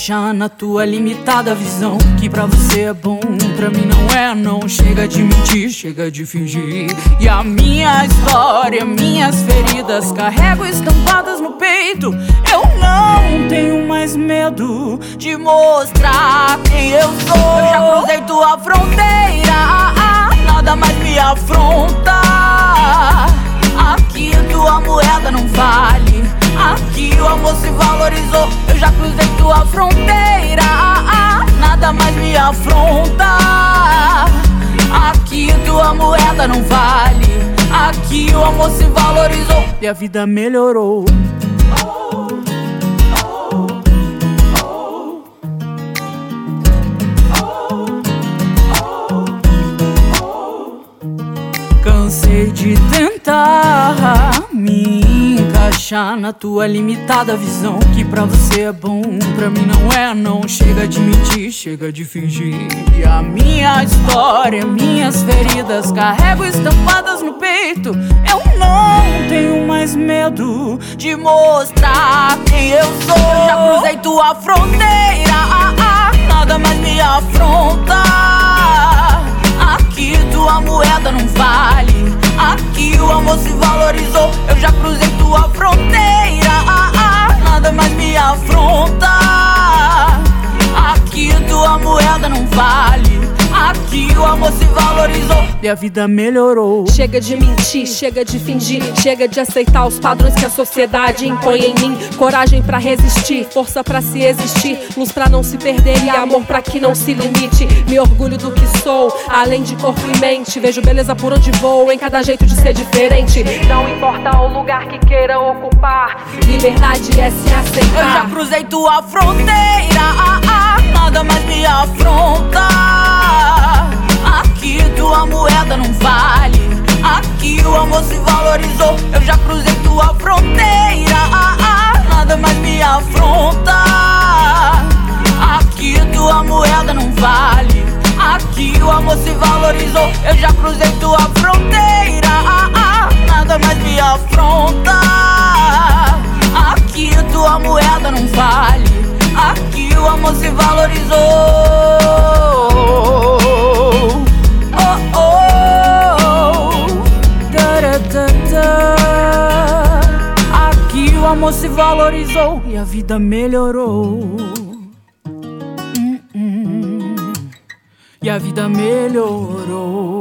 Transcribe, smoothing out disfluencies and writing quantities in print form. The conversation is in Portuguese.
encaixa na tua limitada visão. Que pra você é bom, pra mim não é não. Chega de mentir, chega de fingir. E a minha história, minhas feridas carrego estampadas no peito. Eu não tenho mais medo de mostrar quem eu sou. Eu já cruzei tua fronteira, nada mais me afronta. Aqui tua moeda não vale, aqui o amor se valorizou. Eu já cruzei tua fronteira, nada mais me afronta. Aqui tua moeda não vale, aqui o amor se valorizou e a vida melhorou. Cansei de tentar me encaixar na tua limitada visão. Que pra você é bom, pra mim não é não. Chega de mentir, chega de fingir. E a minha história, minhas feridas carrego estampadas no peito. Eu não tenho mais medo de mostrar quem eu sou. Eu já cruzei tua fronteira, nada mais me afronta. Aqui tua moeda não vale, aqui o amor se valorizou. Eu já cruzei tua fronteira, nada mais me afronta. Aqui tua moeda não vale, aqui o amor se valorizou e a vida melhorou. Chega de mentir, chega de fingir, chega de aceitar os padrões que a sociedade impõe em mim. Coragem pra resistir, força pra se existir, luz pra não se perder e amor pra que não se limite. Me orgulho do que sou, além de corpo e mente. Vejo beleza por onde vou, em cada jeito de ser diferente. Não importa o lugar que queira ocupar, liberdade é se aceitar. Eu já cruzei tua fronteira, nada mais me afronta. Aqui tua moeda não vale, aqui o amor se valorizou. Eu já cruzei tua fronteira, nada mais me afronta. Aqui tua moeda não vale, aqui o amor se valorizou. Eu já cruzei tua fronteira, nada mais me afronta. Aqui tua moeda não vale, aqui o amor se valorizou. Aqui o amor se valorizou e a vida melhorou. E a vida melhorou.